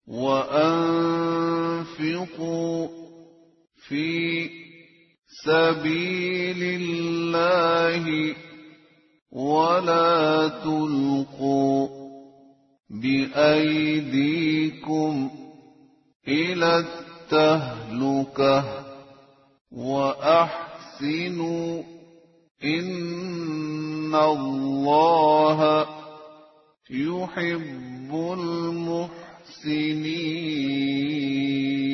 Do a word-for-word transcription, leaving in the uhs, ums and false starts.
وأنفقوا في سبيل الله ولا تلقوا بأيديكم إلى التهلكة وأحسنوا إن الله يحب المحسنين